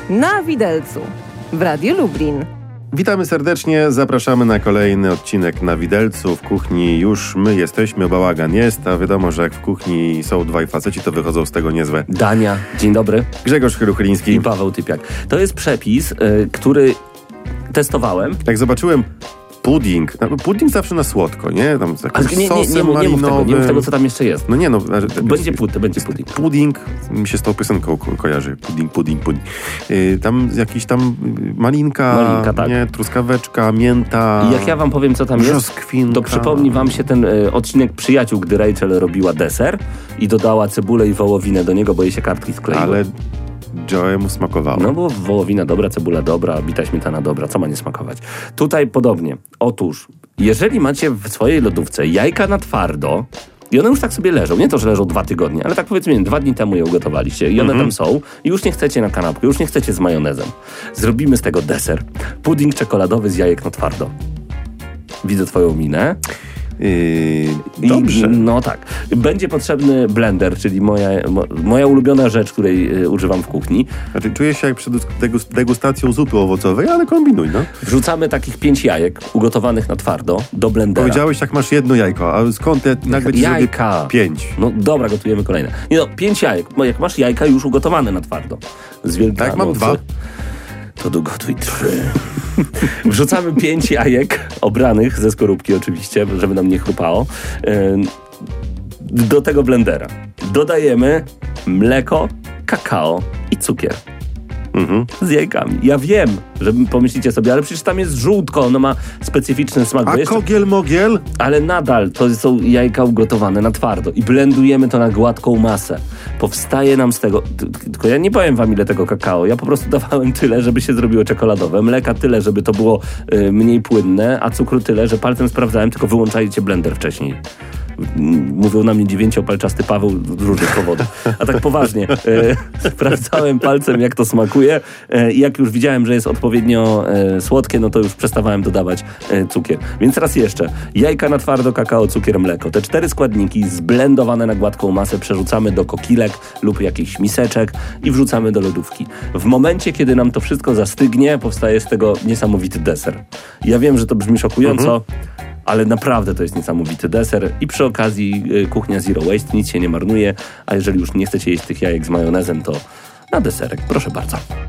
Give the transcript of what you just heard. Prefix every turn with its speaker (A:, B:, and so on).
A: Na widelcu w Radiu Lublin.
B: Witamy serdecznie, zapraszamy na kolejny odcinek Na widelcu. W kuchni już my jesteśmy, bałagan jest, a wiadomo, że jak w kuchni są dwaj faceci, to wychodzą z tego niezłe.
C: Dania, dzień dobry.
B: Grzegorz Chyruchyliński
C: I Paweł Typiak. To jest przepis, który testowałem.
B: Jak zobaczyłem pudding, pudding zawsze na słodko, nie? Tam z jakimś sosem malinowym.
C: Nie mów tego, co tam jeszcze jest.
B: No nie, no.
C: Będzie pudding.
B: Pudding, mi się z tą piosenką kojarzy. Pudding. Tam jakiś tam malinka,
C: tak.
B: Nie? Truskaweczka, mięta.
C: I jak ja wam powiem, co tam jest, to przypomni wam się ten odcinek Przyjaciół, gdy Rachel robiła deser i dodała cebulę i wołowinę do niego, bo jej się kartki skleiły.
B: Ale Joe mu smakowało.
C: No bo wołowina dobra, cebula dobra, bita śmietana dobra, co ma nie smakować? Tutaj podobnie. Otóż, jeżeli macie w swojej lodówce jajka na twardo i one już tak sobie leżą, nie to, że leżą 2 tygodnie, ale tak powiedzmy 2 dni temu je ugotowaliście i one tam są i już nie chcecie na kanapkę, już nie chcecie z majonezem. Zrobimy z tego deser. Pudding czekoladowy z jajek na twardo. Widzę twoją minę.
B: Dobrze.
C: No tak. Będzie potrzebny blender, czyli moja ulubiona rzecz, której używam w kuchni.
B: Znaczy, czuję się jak przed degustacją zupy owocowej, ale kombinuj, no.
C: Wrzucamy takich 5 jajek ugotowanych na twardo do blendera.
B: Powiedziałeś, jak masz jedno jajko, a skąd nagle ci
C: jajka?
B: Zrobię 5?
C: No dobra, gotujemy kolejne. Nie no, 5 jajek. Jak masz jajka już ugotowane na twardo. Z Wielkanocy.
B: Tak, mam 2.
C: To dogotuj 3. Wrzucamy 5 jajek obranych ze skorupki oczywiście, żeby nam nie chrupało. Do tego blendera dodajemy mleko, kakao i cukier. Z jajkami. Ja wiem, że pomyślicie sobie, ale przecież tam jest żółtko, ono ma specyficzny smak.
B: A kogiel-mogiel?
C: Ale nadal to są jajka ugotowane na twardo i blendujemy to na gładką masę. Powstaje nam z tego, tylko ja nie powiem wam ile tego kakao, ja po prostu dawałem tyle, żeby się zrobiło czekoladowe, mleka tyle, żeby to było mniej płynne, a cukru tyle, że palcem sprawdzałem, tylko wyłączajcie blender wcześniej. Mówią na mnie 9-palczasty Paweł z różnych powodów. A tak poważnie, sprawdzałem palcem, jak to smakuje i jak już widziałem, że jest odpowiednio słodkie, no to już przestawałem dodawać cukier. Więc raz jeszcze, jajka na twardo, kakao, cukier, mleko. Te 4 składniki zblendowane na gładką masę przerzucamy do kokilek lub jakichś miseczek i wrzucamy do lodówki. W momencie, kiedy nam to wszystko zastygnie, powstaje z tego niesamowity deser. Ja wiem, że to brzmi szokująco, ale naprawdę to jest niesamowity deser i przy okazji kuchnia Zero Waste, nic się nie marnuje, a jeżeli już nie chcecie jeść tych jajek z majonezem, to na deserek, proszę bardzo.